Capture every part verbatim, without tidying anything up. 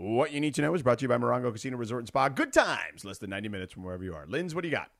What you need to know is brought to you by Morongo Casino Resort and Spa. Good times, less than ninety minutes from wherever you are. Linz, what do you got?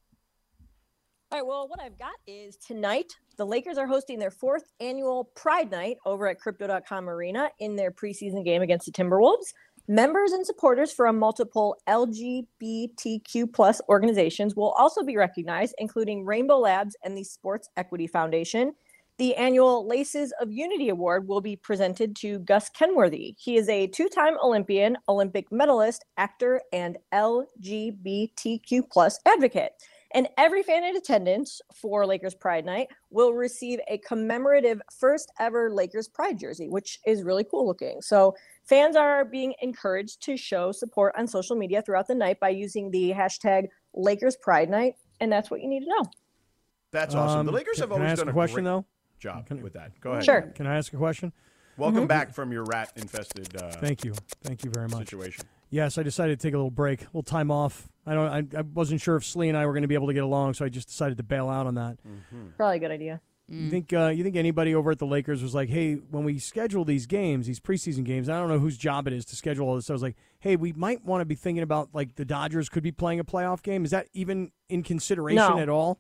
All right, well, what I've got is tonight, the Lakers are hosting their fourth annual Pride Night over at Crypto dot com Arena in their preseason game against the Timberwolves. Members and supporters from multiple L G B T Q plus organizations will also be recognized, including Rainbow Labs and the Sports Equity Foundation. The annual Laces of Unity Award will be presented to Gus Kenworthy. He is a two-time Olympian, Olympic medalist, actor, and L G B T Q plus advocate. And every fan in attendance for Lakers Pride Night will receive a commemorative first ever Lakers Pride jersey, which is really cool looking. So fans are being encouraged to show support on social media throughout the night by using the hashtag Lakers Pride Night. And that's what you need to know. That's awesome. Um, the Lakers can, have can always I ask done a a question, great though? job Can- with that. Go ahead. Sure. Can I ask a question? Welcome Mm-hmm. back from your rat-infested uh, Thank you. Thank you very much. situation. Yes, I decided to take a little break, a little time off. I don't. I, I wasn't sure if Slee and I were going to be able to get along, so I just decided to bail out on that. Mm-hmm. Probably a good idea. You think? Uh, you think anybody over at the Lakers was like, "Hey, when we schedule these games, these preseason games, I don't know whose job it is to schedule all this." So I was like, "Hey, we might want to be thinking about like the Dodgers could be playing a playoff game. Is that even in consideration No. at all?"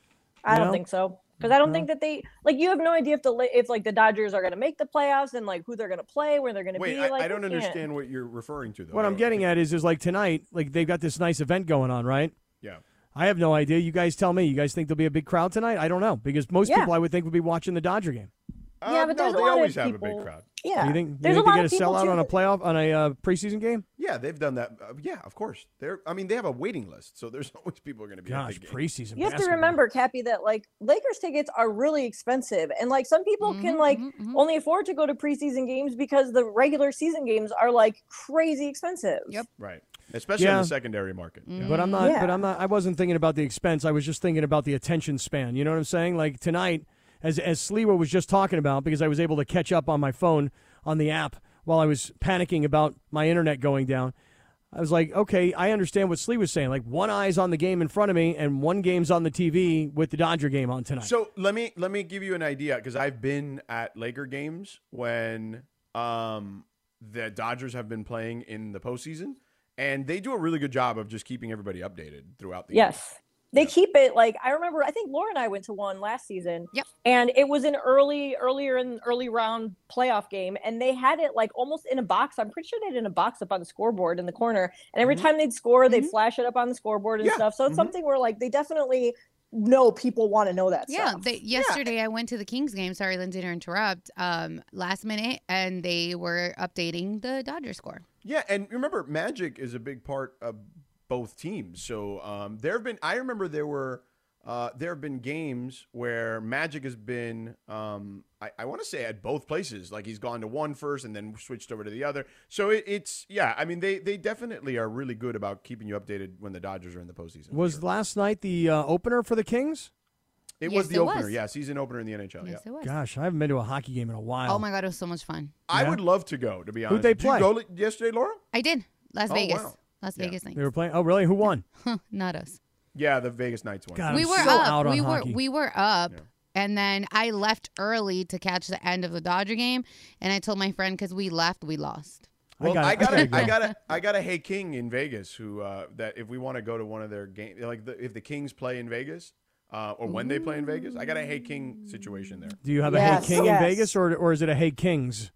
I don't No? think so. Because I don't No? think that they like you have no idea if the La- if like the Dodgers are going to make the playoffs and like who they're going to play, where they're going to Wait, be. I, like, I don't we can't. understand what you're referring to, though. What I I'm don't- getting at is, is like tonight, like they've got this nice event going on, right? Yeah. I have no idea. You guys tell me. You guys think there'll be a big crowd tonight? I don't know because most Yeah. people I would think would be watching the Dodger game. Uh, Yeah, but no, there's a they lot of always have a people- big crowd. Yeah, You think, you there's think a lot they of get a people sellout too on a that- playoff on a uh, preseason game? Yeah, they've done that. Uh, yeah, of course. They're. I mean, they have a waiting list, so there's always people are going to be Gosh, at the game. preseason. You have to basketball. remember, Cappy, that like Lakers tickets are really expensive, and like some people Mhm, can like mhm, mhm. only afford to go to preseason games because the regular season games are like crazy expensive. Yep. Right. Especially in Yeah. the secondary market. Yeah. But I'm not. Yeah. But I'm not. I wasn't thinking about the expense. I was just thinking about the attention span. You know what I'm saying? Like tonight, as as Sliwa was just talking about, because I was able to catch up on my phone on the app while I was panicking about my internet going down. I was like, okay, I understand what Slee was saying. Like one eye's on the game in front of me, and one game's on the T V with the Dodger game on tonight. So let me let me give you an idea because I've been at Laker games when um, the Dodgers have been playing in the postseason, and they do a really good job of just keeping everybody updated throughout the year. Yes. They keep it like I remember. I think Laura and I went to one last season. Yep. And it was an early, earlier in early round playoff game, and they had it like almost in a box. I'm pretty sure they had it in a box up on the scoreboard in the corner. And every time they'd score, they'd flash it up on the scoreboard and Yeah. stuff. So it's Mhm. something where like they definitely know people want to know that Yeah, stuff. they, yesterday I went to the Kings game. Sorry, Lindsay, to interrupt. Um, last minute, and they were updating the Dodger score. Yeah, and remember, Magic is a big part of both teams. So um, there have been. I remember there were. Uh, there have been games where Magic has been, um, I, I want to say at both places. Like he's gone to one first and then switched over to the other. So it, it's, yeah, I mean, they, they definitely are really good about keeping you updated when the Dodgers are in the postseason. for was sure. last night the uh, opener for the Kings? It Yes, was the it opener, was. yeah, season opener in the N H L. Yes, yeah. it was. Gosh, I haven't been to a hockey game in a while. Oh my God, it was so much fun. I Yeah? would love to go, to be honest. Who'd they Did you play? go li- yesterday, Laura? I did. Las Oh, Vegas. wow. Las Yeah. Vegas They Knights. were playing. Oh, really? Who won? Not us. Yeah, the Vegas Knights one. God, we I'm were so up. out on we were hockey. we were up, Yeah. and then I left early to catch the end of the Dodger game. And I told my friend because we left, we lost. Well, gotta- I got gotta a, I go. got a, I got a Hey King in Vegas who uh, that if we want to go to one of their games, like the, if the Kings play in Vegas uh, or when they play in Vegas, I got a Hey King situation there. Do you have Yes, a Hey King yes. in Vegas, or or is it a Hey Kings?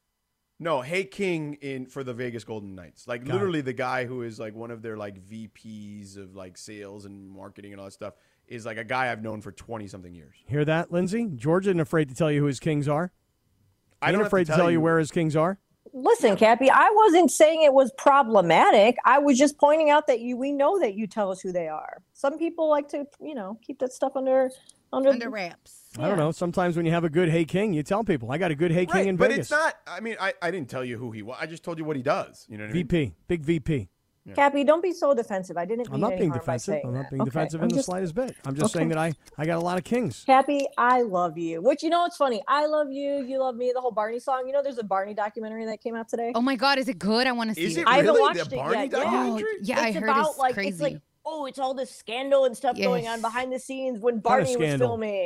No, Hey King in for the Vegas Golden Knights, like Got literally the guy who is like one of their like V Ps of like sales and marketing and all that stuff is like a guy I've known for twenty something years. Hear that, Lindsay? George isn't afraid to tell you who his Kings are. I Ain't don't have afraid to tell you where his Kings are. Listen, Cappy, I wasn't saying it was problematic. I was just pointing out that you we know that you tell us who they are. Some people like to, you know, keep that stuff under under, Under wraps. I don't know. Sometimes when you have a good Hey King, you tell people, I got a good Hey King Right, in but Vegas. it's not. I mean, I, I didn't tell you who he was. I just told you what he does. You know what I mean? V P, big V P. Cappy, don't be so defensive. I didn't. I'm mean not any being harm by defensive. saying I'm not that. being Okay, defensive I'm in the just- slightest bit. I'm just Okay. saying that I, I got a lot of Kings. Cappy, I love you. Which, you know, it's funny. I love you. You love me. The whole Barney song. You know, there's a Barney documentary that came out today. Oh my God, is it good? I want to see Is it. it I haven't really watched the it Barney yet, yeah. documentary? Oh, yeah, I it's heard about it's like crazy. it's like oh, it's all this scandal and stuff going Yes. on behind the scenes when Barney was scandal? filming.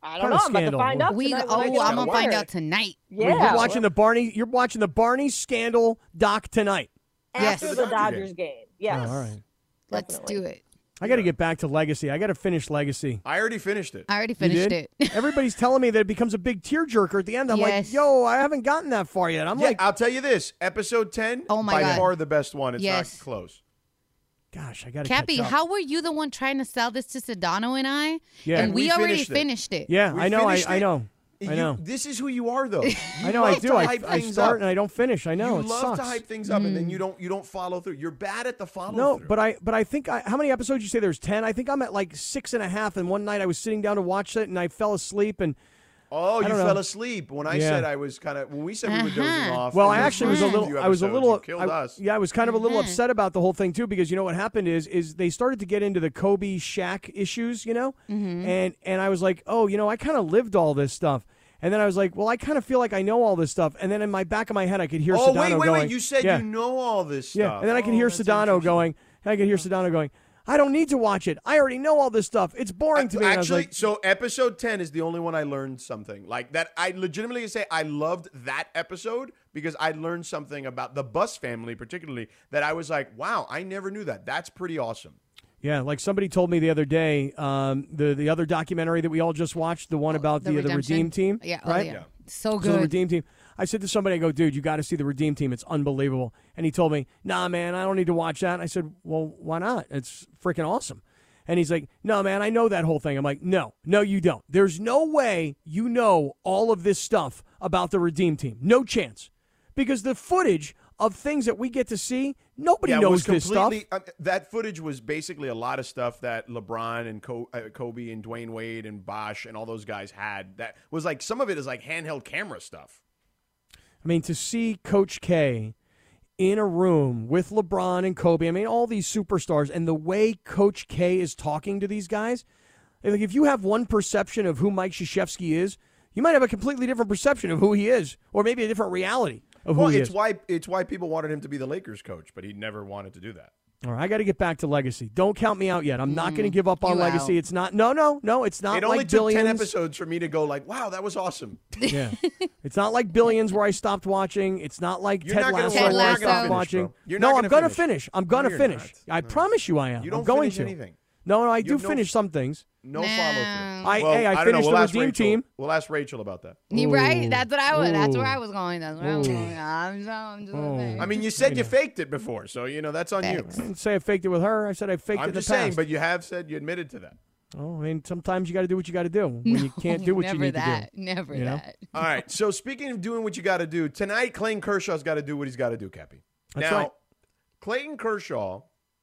I don't Kind know. of I'm about to scandal. find out. We tonight oh, when I I'm get gonna to find work. out tonight. Yeah, You're watching the Barney. You're watching the Barney scandal doc tonight. after Yes. the The Dodgers Dodger game. Yes. Oh, all right. Let's Definitely. do it. I got to get back to Legacy. I got to finish Legacy. I already finished it. I already You finished did? it. Everybody's telling me that it becomes a big tearjerker at the end. I'm like, Yes. yo, I haven't gotten that far yet. I'm Yeah, like, I'll tell you this. Episode ten, Oh my by God. far the best one. It's Yes. not close. gosh, I got to Cappy, catch up. how were you the one trying to sell this to Sedano and I? Yeah. And And we, we already finished it. finished it. Yeah, We I know. I, finished I it. know. I You- know. This is who you are, though. You I know. I love do. to I, hype I things start up. and I don't finish. I know. You it love sucks. to hype things up, and Mm. then you don't you don't follow through. You're bad at the follow No, through. but I but I think I, how many episodes you say there's ten? I think I'm at like six and a half. And one night I was sitting down to watch it and I fell asleep. And oh, you don't know. fell asleep when I Yeah. said I was kind of when we said we were dozing Uh-huh. off. well, in I the actually was a first little. few I was a episodes, little. You killed I, us. yeah, I was kind of a little Mhm. upset about the whole thing too because you know what happened is is they started to get into the Kobe Shaq issues, you know, Mm-hmm. and and I was like, oh, you know, I kind of lived all this stuff. And then I was like, well, I kind of feel like I know all this stuff. And then in my back of my head, I could hear Oh Sedano wait, wait, going. wait! You said yeah, you know all this stuff. yeah. And then I could Oh, hear that's Sedano interesting. going. And I could hear Sedano going. I don't need to watch it. I already know all this stuff. It's boring to me. And I was Actually, like, so episode ten is the only one I learned something like that. I legitimately say I loved that episode because I learned something about the Bus family, particularly that I was like, wow, I never knew that. That's pretty awesome. yeah, like somebody told me the other day, um, the the other documentary that we all just watched, the one about the the, Redemption. Redeem Team, Yeah, oh, right? yeah. Yeah. So So the good. Redeem Team. I said to somebody, I go, dude, you got to see the Redeem Team. It's unbelievable. And he told me, nah, man, I don't need to watch that. And I said, well, why not? It's freaking awesome. And he's like, no, man, I know that whole thing. I'm like, no, no, you don't. There's no way you know all of this stuff about the Redeem Team. No chance. Because the footage of things that we get to see, nobody Yeah, it knows was this stuff. completely. Uh, that footage was basically a lot of stuff that LeBron and Co- uh, Kobe and Dwayne Wade and Bosh and all those guys had. That was like some of it is like handheld camera stuff. I mean, to see Coach K in a room with LeBron and Kobe, I mean, all these superstars, and the way Coach K is talking to these guys, like if you have one perception of who Mike Krzyzewski is, you might have a completely different perception of who he is, or maybe a different reality of who Well, he it's is. why it's why people wanted him to be the Lakers coach, but he never wanted to do that. All right, I got to get back to Legacy. Don't count me out yet. I'm not going to give up on you Legacy. out. It's not. No, no, no. It's not It only like took Billions. ten episodes for me to go like, wow, that was awesome. Yeah, it's not like Billions where I stopped watching. It's not like You're Ted not gonna Lasso Ted where I Lasso. stopped finish, watching. bro. You're no, not I'm gonna gonna finish. finish. I'm gonna No, you're finish. not. I No. promise you, I am. You don't I'm going finish to. anything. No, no, I You do have no- finish some things. No No. follow through. I- well, hey, I don't know. finished We'll the ask Redeem Rachel. Team. We'll ask Rachel about that. You right? That's what I was. That's where Ooh. I was going. That's where I was Ooh. going. I'm, so, I'm just Ooh. saying. I mean, you said you faked it before, so you know that's on Thanks. I didn't say I faked it with her. I said I faked it you. I'm in the just saying, past. but you have said you admitted to that. oh, I mean, sometimes you got to do what you got to do when you can't do what never you need that. to do. Never You know? that. All right. So speaking of doing what you got to do tonight, Clayton Kershaw's got to do what he's got to do, Cappy. That's now, right. Clayton Kershaw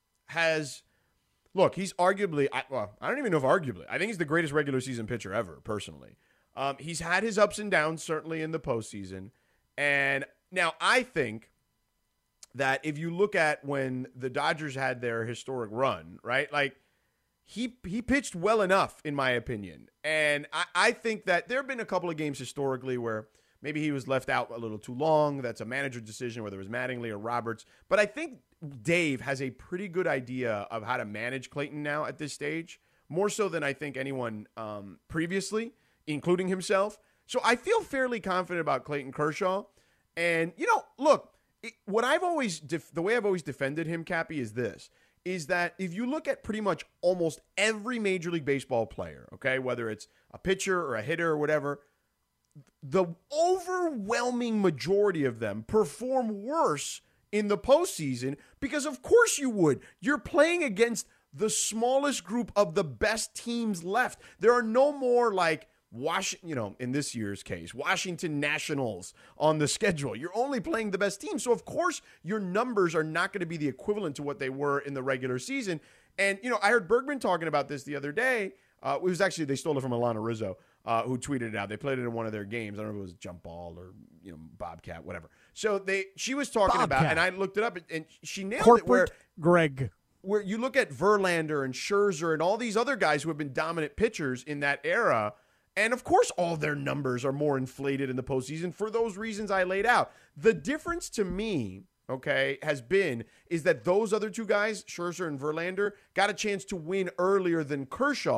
has look. He's arguably. I, well, I don't even know if arguably. I think he's the greatest regular season pitcher ever, personally. Um, he's had his ups and downs, certainly in the postseason. And now I think that if you look at when the Dodgers had their historic run, right, like. He he pitched well enough, in my opinion. And I, I think that there have been a couple of games historically where maybe he was left out a little too long. That's a manager decision, whether it was Mattingly or Roberts. But I think Dave has a pretty good idea of how to manage Clayton now at this stage, more so than I think anyone um, previously, including himself. So I feel fairly confident about Clayton Kershaw. And, you know, look, it, what I've always, def- the way I've always defended him, Cappy, is this. Is that if you look at pretty much almost every Major League Baseball player, okay, whether it's a pitcher or a hitter or whatever, the overwhelming majority of them perform worse in the postseason because of course you would. You're playing against the smallest group of the best teams left. There are no more like Washington, you know, in this year's case, Washington Nationals on the schedule. You're only playing the best team. So, of course, your numbers are not going to be the equivalent to what they were in the regular season. And, you know, I heard Bergman talking about this the other day. Uh, it was actually, they stole it from Alana Rizzo, uh, who tweeted it out. They played it in one of their games. I don't know if it was Jump Ball or, you know, Bobcat, whatever. So they, she was talking about, Bobcat. and I looked it up, and she nailed it where Corporate Greg. where you look at Verlander and Scherzer and all these other guys who have been dominant pitchers in that era. And, of course, all their numbers are more inflated in the postseason for those reasons I laid out. The difference to me, okay, has been is that those other two guys, Scherzer and Verlander, got a chance to win earlier than Kershaw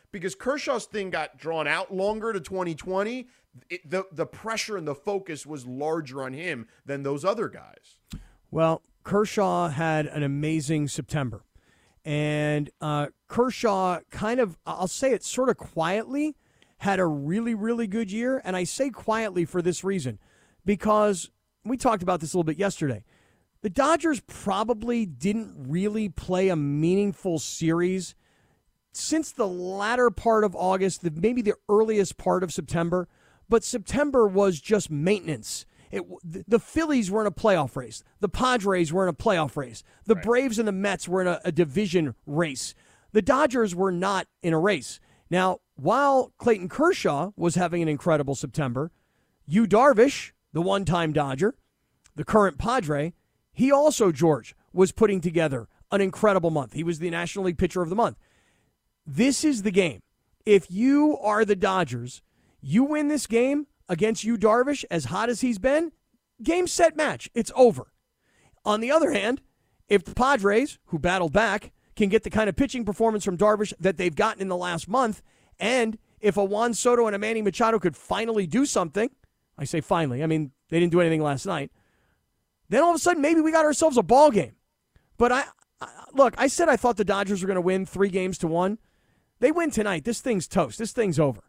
because Kershaw's thing got drawn out longer to twenty twenty. It, the the pressure and the focus was larger on him than those other guys. Well, Kershaw had an amazing September. And uh, Kershaw kind of, I'll say it sort of quietly, had a really, really good year. And I say quietly for this reason, because we talked about this a little bit yesterday. The Dodgers probably didn't really play a meaningful series since the latter part of August, the, maybe the earliest part of September. But September was just maintenance. It, the Phillies were in a playoff race. The Padres were in a playoff race. The right. Braves and the Mets were in a, a division race. The Dodgers were not in a race. Now, while Clayton Kershaw was having an incredible September, Yu Darvish, the one-time Dodger, the current Padre, he also, George, was putting together an incredible month. He was the National League Pitcher of the Month. This is the game. If you are the Dodgers, you win this game against Yu Darvish, as hot as he's been, game, set, match. It's over. On the other hand, if the Padres, who battled back, can get the kind of pitching performance from Darvish that they've gotten in the last month, and if a Juan Soto and a Manny Machado could finally do something, I say finally, I mean, they didn't do anything last night, then all of a sudden maybe we got ourselves a ball game. But I, I look, I said I thought the Dodgers were going to win three games to one. They win tonight. This thing's toast. This thing's over.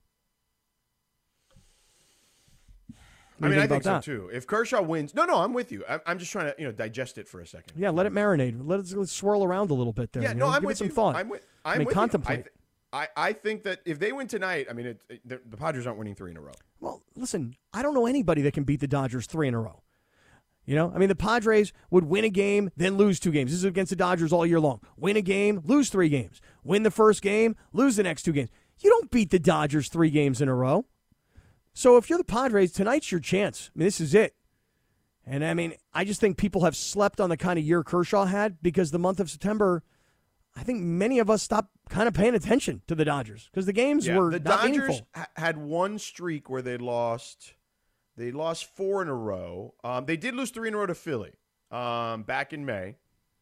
I mean, I think so, too. If Kershaw wins, no, no, I'm with you. I'm just trying to, you know, digest it for a second. Yeah, let it marinate. Let it, let it swirl around a little bit there. Yeah, you no, know? I'm Give with it some you. thought. I'm with. I'm I mean, with contemplate. You. I, th- I I think that if they win tonight, I mean, it, it, the, the Padres aren't winning three in a row. Well, listen, I don't know anybody that can beat the Dodgers three in a row. You know, I mean, the Padres would win a game, then lose two games. This is against the Dodgers all year long. Win a game, lose three games. Win the first game, lose the next two games. You don't beat the Dodgers three games in a row. So if you're the Padres, tonight's your chance. I mean, this is it. And, I mean, I just think people have slept on the kind of year Kershaw had because the month of September, I think many of us stopped kind of paying attention to the Dodgers because the games yeah, were the not Dodgers meaningful. ha- had one streak where they lost they lost four in a row. Um, they did lose three in a row to Philly um, back in May.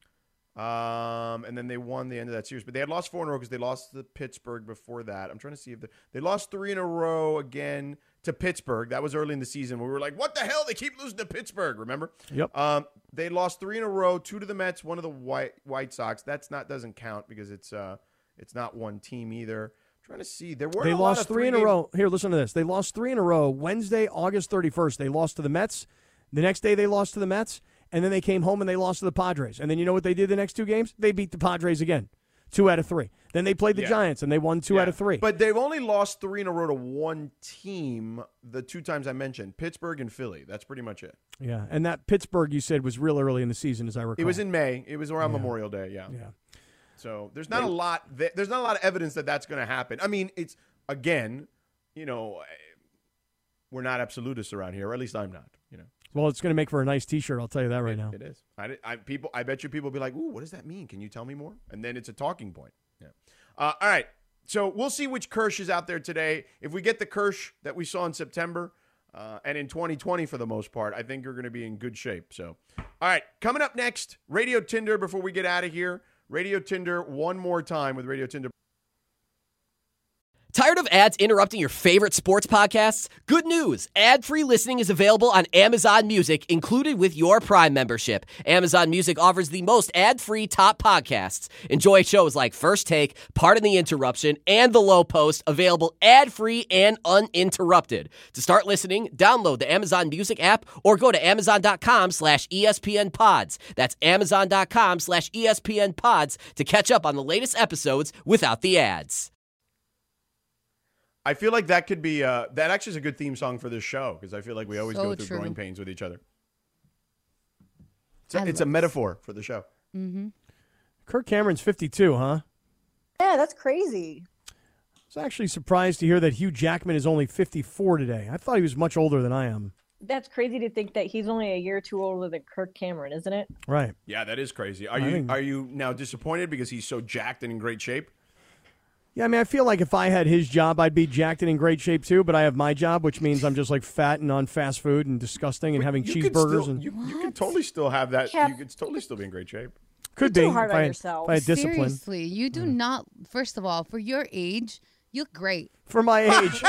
Um, and then they won the end of that series. But they had lost four in a row because they lost to Pittsburgh before that. I'm trying to see if the, they lost three in a row again to Pittsburgh. That was early in the season. We were like, what the hell? They keep losing to Pittsburgh, remember? Yep. Um, they lost three in a row, two to the Mets, one to the White White Sox. That's not doesn't count because it's uh it's not one team either. I'm trying to see. There were They a lost lot of three in game- a row. Here, listen to this. They lost three in a row. Wednesday, August thirty-first, they lost to the Mets. The next day they lost to the Mets. And then they came home and they lost to the Padres. And then you know what they did the next two games? They beat the Padres again. Two out of three. Then they played the Yeah. Giants and they won two Yeah. out of three. But they've only lost three in a row to one team the two times I mentioned, Pittsburgh and Philly. That's pretty much it. Yeah, and that Pittsburgh you said was real early in the season, as I recall. It was in May. It was around Yeah. Memorial Day, yeah. Yeah. So there's not a lot th- there's not a lot of evidence that that's going to happen. I mean, it's again, you know, we're not absolutists around here, or at least I'm not, you know. Well, it's going to make for a nice T-shirt. I'll tell you that right it, now. It is. I, I people. I bet you people will be like, "Ooh, what does that mean? Can you tell me more?" And then it's a talking point. Yeah. Uh, all right. So we'll see which Kersh is out there today. If we get the Kersh that we saw in September uh, and in twenty twenty for the most part, I think you're going to be in good shape. So, all right. Coming up next, Radio Tinder. Before we get out of here, Radio Tinder one more time with Radio Tinder. Tired of ads interrupting your favorite sports podcasts? Good news! Ad-free listening is available on Amazon Music, included with your Prime membership. Amazon Music offers the most ad-free top podcasts. Enjoy shows like First Take, Pardon the Interruption, and The Low Post, available ad-free and uninterrupted. To start listening, download the Amazon Music app or go to amazon.com slash ESPN pods. That's amazon.com slash ESPN pods to catch up on the latest episodes without the ads. I feel like that could be uh, that actually is a good theme song for this show because I feel like we always So go through true. growing pains with each other. It's a, I it's a love metaphor for the show. Mm-hmm. Kirk Cameron's fifty-two, huh? Yeah, that's crazy. I was actually surprised to hear that Hugh Jackman is only fifty-four today. I thought he was much older than I am. That's crazy to think that he's only a year or two older than Kirk Cameron, isn't it? Right. Yeah, that is crazy. Are I you think- are you now disappointed because he's so jacked and in great shape? Yeah, I mean, I feel like if I had his job, I'd be jacked and in great shape too, but I have my job, which means I'm just like fat and on fast food and disgusting and having You could cheeseburgers. still- and you, you could totally still have that. Kev- You could totally still be in great shape. Could You're be too hard if, on I, yourself. if I had discipline. Seriously, you do not. First of all, for your age, You look great. For my age.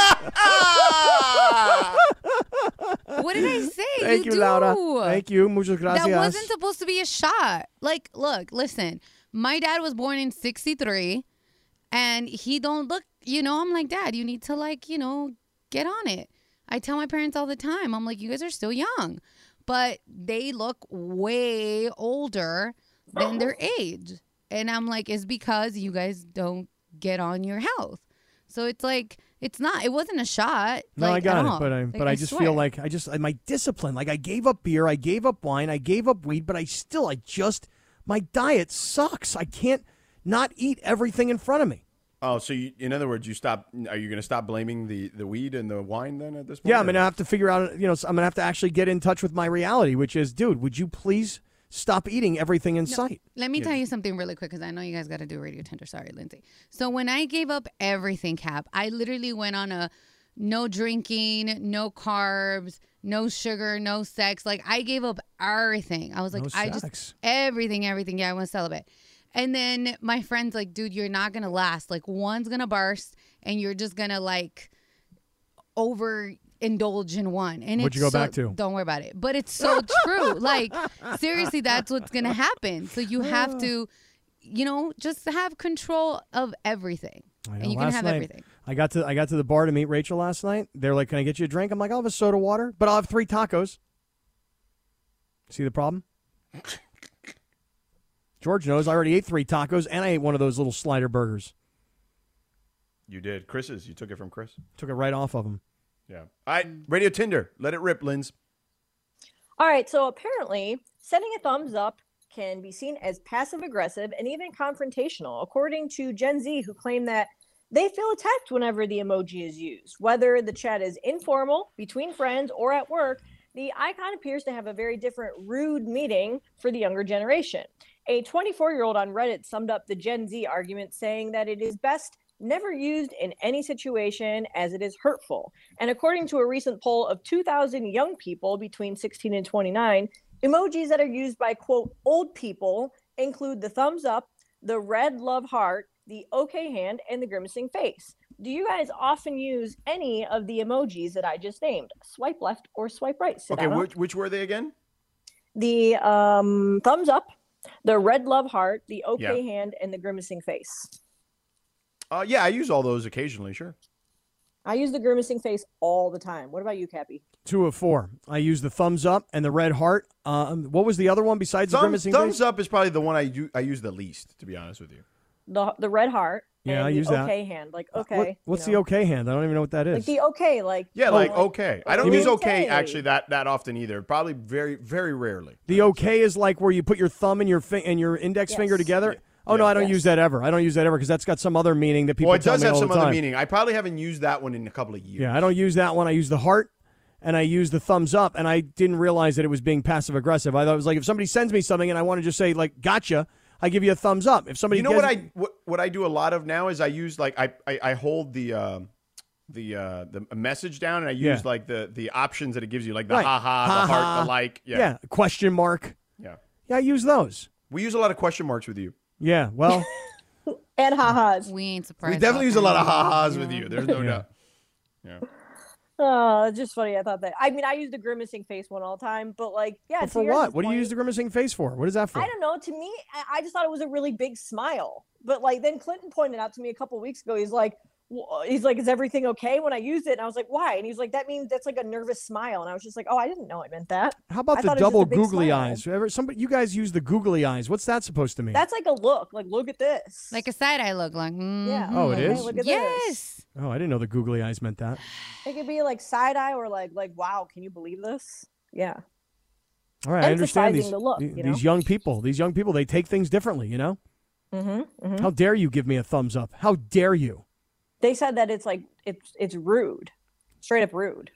What did I say? Thank you, do. Laura. Thank you. Muchas gracias. That wasn't supposed to be a shot. Like, look, listen. My dad was born in sixty-three, and he don't look, you know, I'm like, Dad, you need to, like, you know, get on it. I tell my parents all the time, I'm like, you guys are still young. But they look way older than their age. And I'm like, it's because you guys don't get on your health. So it's like, it's not, it wasn't a shot. No, like, I got at it, all. but I Like, but I, just swear. feel like I just my discipline. Like I gave up beer, I gave up wine, I gave up weed, but I still I just my diet sucks. I can't not eat everything in front of me. Oh, so you, in other words, you stop. Are you going to stop blaming the, the weed and the wine then at this point? Yeah, I'm gonna have to figure out. You know, I'm gonna have to actually get in touch with my reality, which is, dude, would you please stop eating everything in sight? Let me tell you something really quick because I know you guys got to do Radio Tender. Sorry, Lindsay. So when I gave up everything, Cap, I literally went on a no drinking, no carbs, no sugar, no sex. Like I gave up everything. I was like, No I sex. just everything, everything. Yeah, I want to celibate. And then my friend's like, dude, you're not gonna last. Like one's gonna burst, and you're just gonna like overindulge in one. And What'd it's you go so, back to? Don't worry about it. But it's so true. Like seriously, that's what's gonna happen. So you have to, you know, just have control of everything, I know. and you can Last have night, everything. I got to I got to the bar to meet Rachel last night. They're like, "Can I get you a drink?" I'm like, "I'll have a soda water, but I'll have three tacos." See the problem? George knows I already ate three tacos, and I ate one of those little slider burgers. You did. Chris's. You took it from Chris. Took it right off of him. Yeah. All right. Radio Tinder. Let it rip, Linz. All right, so apparently, sending a thumbs up can be seen as passive aggressive and even confrontational, according to Gen Z, who claim that they feel attacked whenever the emoji is used. Whether the chat is informal, between friends, or at work, the icon appears to have a very different rude meaning for the younger generation. A twenty-four-year-old on Reddit summed up the Gen Z argument, saying that it is best never used in any situation as it is hurtful. And according to a recent poll of two thousand young people between sixteen and twenty-nine, emojis that are used by, quote, old people include the thumbs up, the red love heart, the okay hand, and the grimacing face. Do you guys often use any of the emojis that I just named? Swipe left or swipe right? Okay, Sedano? which, which were they again? The um, thumbs up, the red love heart, the okay Yeah. hand, and the grimacing face. Uh, yeah, I use all those occasionally, sure. I use the grimacing face all the time. What about you, Cappy? Two of four. I use the thumbs up and the red heart. Um, what was the other one besides the Thumbs, grimacing thumbs face? up is probably the one I, u- I use the least, to be honest with you. The the red heart. Yeah, and I the use that. okay hand. Like, okay. What, what's you the know. okay hand? I don't even know what that is. Like the okay, like. Yeah, oh, like okay. I don't You use mean- okay Okay. actually that, that often either. Probably very, very rarely. The okay is like where you put your thumb and your fi- and your index Yes. finger together. Yeah. Oh no, Yeah. I don't Yes. use that ever. I don't use that ever because that's got some other meaning that people Well, it tell does me have all some the other time. meaning. I probably haven't used that one in a couple of years. Yeah, I don't use that one. I use the heart, and I use the thumbs up, and I didn't realize that it was being passive aggressive. I thought it was like if somebody sends me something and I want to just say like "gotcha," I give you a thumbs up. If somebody You know gives- what I what, what I do a lot of now is I use like I I, I hold the uh, the uh, the message down and I use Yeah. like the the options that it gives you like the Right. ha ha, Ha the ha. heart, the like. Yeah. yeah, question mark. yeah. Yeah, I use those. We use a lot of question marks with you. Yeah, well, And ha-has. We ain't surprised. We definitely use a lot of ha ha's Yeah. with you. There's no Yeah. doubt. Yeah. Oh, it's just funny. I thought that. I mean, I use the grimacing face one all the time, but like, yeah. but to for yours what? is What do you funny. use the grimacing face for? What is that for? I don't know. To me, I- I just thought it was a really big smile. But like, then Clinton pointed out to me a couple weeks ago. He's like, w- he's like, is everything okay when I used it? And I was like, why? And he's like, that means that's like a nervous smile. And I was just like, oh, I didn't know it meant that. How about I the thought it was just double a big googly smile. eyes? Ever, somebody, you guys use the googly eyes. What's that supposed to mean? That's like a look. Like, look at this. Like a side eye look, like Yeah. Oh, it mhm. is? Look at this. Yes. oh, I didn't know the googly eyes meant that. It could be like side eye or like, like, wow, can you believe this? Yeah. All right, I understand Emphasizing these, the look, the- you know? these young people. These young people, they take things differently, you know? Mm-hmm, mm-hmm. How dare you give me a thumbs up? How dare you? They said that it's like it's it's rude, straight up rude.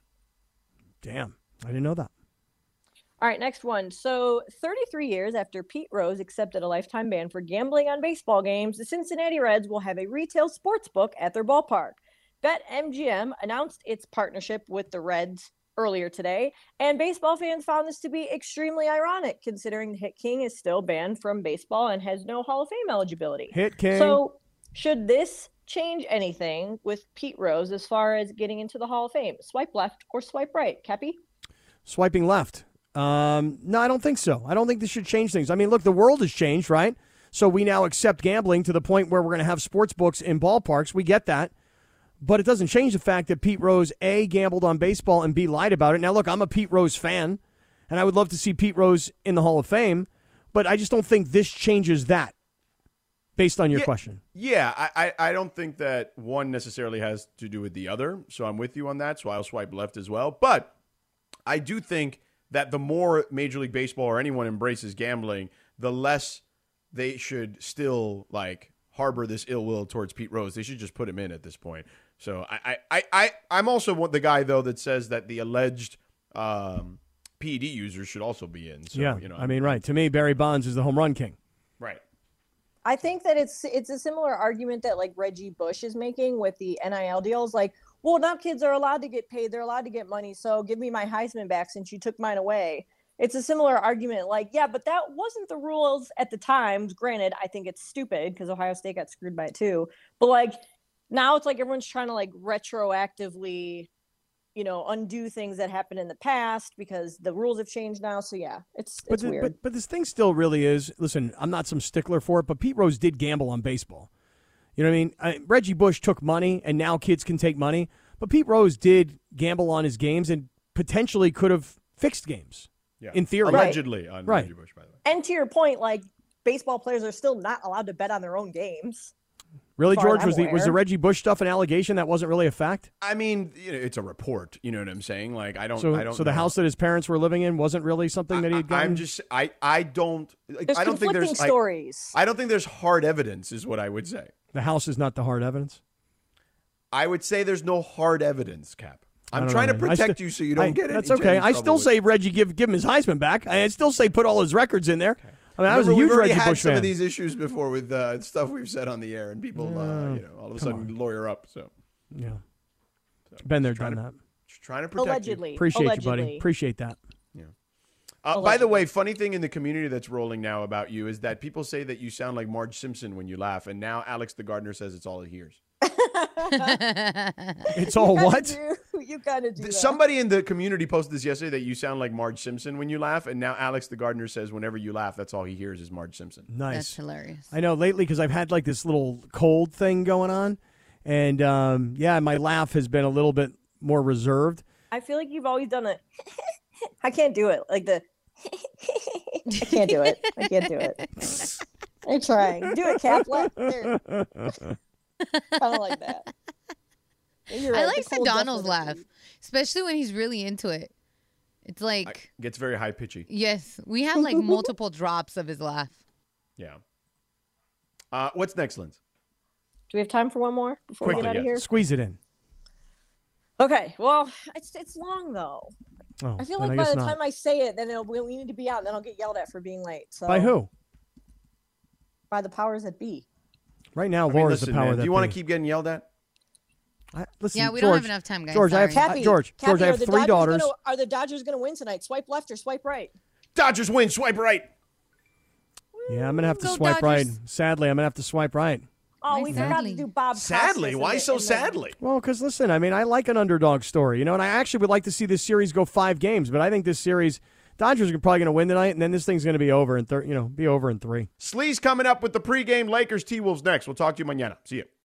Damn, I didn't know that. All right, next one. So, thirty-three years after Pete Rose accepted a lifetime ban for gambling on baseball games, the Cincinnati Reds will have a retail sports book at their ballpark. BetMGM announced its partnership with the Reds earlier today, and baseball fans found this to be extremely ironic, considering the Hit King is still banned from baseball and has no Hall of Fame eligibility. Hit King. So, should this change anything with Pete Rose as far as getting into the Hall of Fame? Swipe left or swipe right, Kepi? Swiping left. Um, no, I don't think so. I don't think this should change things. I mean, look, the world has changed, right? So we now accept gambling to the point where we're going to have sports books in ballparks. We get that. But it doesn't change the fact that Pete Rose, A, gambled on baseball, and B, lied about it. Now, look, I'm a Pete Rose fan, and I would love to see Pete Rose in the Hall of Fame, but I just don't think this changes that, based on your Yeah. question. Yeah, I, I I don't think that one necessarily has to do with the other. So I'm with you on that. So I'll swipe left as well. But I do think that the more Major League Baseball or anyone embraces gambling, the less they should still like harbor this ill will towards Pete Rose. They should just put him in at this point. So I I, I I'm also the guy though that says that the alleged um, P E D users should also be in. So, yeah, you know, I mean, right. To me, Barry Bonds is the home run king. right. I think that it's it's a similar argument that like Reggie Bush is making with the N I L deals. Like, well, now kids are allowed to get paid. They're allowed to get money. So give me my Heisman back since you took mine away. It's a similar argument. Like, yeah, but that wasn't the rules at the time. Granted, I think it's stupid because Ohio State got screwed by it too. But like now it's like everyone's trying to like retroactively, you know, undo things that happened in the past because the rules have changed now. So yeah, it's But, it's the- weird. but but this thing still really is. Listen, I'm not some stickler for it, but Pete Rose did gamble on baseball. You know what I mean? I, Reggie Bush took money, and now kids can take money. But Pete Rose did gamble on his games and potentially could have fixed games. Yeah. In theory. Allegedly on Right. Reggie Bush, by the way. And to your point, like baseball players are still not allowed to bet on their own games. Really, As far as George? Was I'm the was the aware. Reggie Bush stuff an allegation that wasn't really a fact? I mean, you know, it's a report. You know what I'm saying? Like, I don't. So, I don't. so the know. house that his parents were living in wasn't really something that he had I, gotten? I'm just. I. I don't. Like, There's I don't think conflicting there's. Like, stories. I don't think there's hard evidence. Is what I would say. The house is not the hard evidence. I would say there's no hard evidence, Cap. I I'm don't trying know, to man. I protect sti- you so you don't I- get it. That's okay. I still say Reggie give give him his Heisman back. I still say put all his records in there. I mean, I was a Remember, huge we've already Reggie had Bush some fan. of these issues before with uh, stuff we've said on the air, and people, uh, you know, all of a sudden lawyer up. So, Yeah, so been there, just trying done to, that. Just trying to protect Allegedly. you. Appreciate Allegedly. you, buddy. Appreciate that. Uh, by the way, funny thing in the community that's rolling now about you is that people say that you sound like Marge Simpson when you laugh, and now Alex the gardener says it's all he hears. It's all You what? gotta do- you gotta do that. Somebody in the community posted this yesterday that you sound like Marge Simpson when you laugh, and now Alex the gardener says whenever you laugh, that's all he hears is Marge Simpson. That's Nice. hilarious. I know lately because I've had like this little cold thing going on, and um, yeah, my laugh has been a little bit more reserved. I feel like you've always done it. I can't do it. Like the. I can't do it. I can't do it. I'm trying. Do it, Cap. Let- There. I don't like that. You're I right, like the cold Sedano's definitely- laugh, especially when he's really into it. It's like, I, gets very high pitchy. yes, we have like multiple drops of his laugh. Yeah. Uh, what's next, Linz? Do we have time for one more before we Quickly, get out of yeah. here? Squeeze it in. Okay. Well, it's it's long though. Oh, I feel then like by guess the not. time I say it, then it'll, we we need to be out, and then I'll get yelled at for being late. So By who? By the powers that be. Right now, I mean, Laura's listen, the power man, that do you want be. to keep getting yelled at? I, listen, Yeah, we George, don't have enough time, guys. George, I have- Sorry. Cappy, George, Cappy, George, I are have the three Dodgers daughters. Gonna, are the Dodgers going to win tonight? Swipe left or swipe right? Dodgers win. Swipe right. Yeah, I'm gonna have to Go swipe right. Dodgers. Sadly, I'm gonna have to swipe right. Oh, Why we forgot sadly? to do Bob. Sadly, Costas why in the- so in the- sadly? Well, because listen, I mean, I like an underdog story, you know, and I actually would like to see this series go five games, but I think this series, Dodgers are probably going to win tonight, and then this thing's going to be over in thir- you know, be over in three. Slee's coming up with the pregame Lakers T-Wolves next. We'll talk to you mañana. See you.